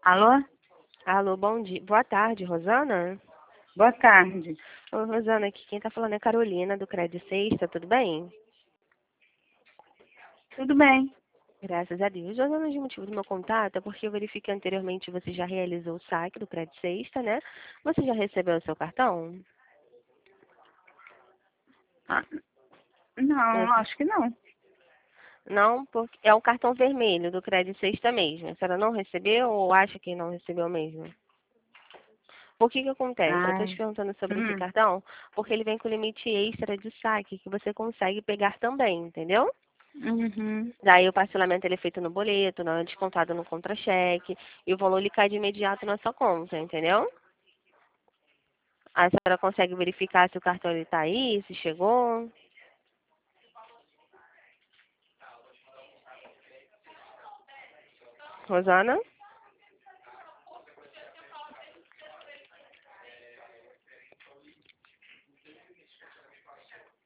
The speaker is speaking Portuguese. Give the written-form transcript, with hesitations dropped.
Alô? Alô, bom dia. Boa tarde, Rosana? Boa tarde. Oi, Rosana, aqui quem tá falando é Carolina, do Crédito Sexta, tudo bem? Tudo bem? Graças a Deus. Rosana, o motivo do meu contato é porque eu verifiquei anteriormente você já realizou o saque do Crédito Sexta, né? Você já recebeu o seu cartão? Ah, não, Você- acho que não. Não, porque é o cartão vermelho do Crédito Sexta mesmo. A senhora não recebeu ou acha que não recebeu mesmo? Por que que acontece? Eu estou te Ai, perguntando sobre esse hum, cartão porque ele vem com limite extra de saque que você consegue pegar também, entendeu? uhum. Daí o parcelamento ele é feito no boleto, não é descontado no contra-cheque, e o valor ele cai de imediato na sua conta, entendeu? A senhora consegue verificar se o cartão ele tá aí, se chegou. Rosana?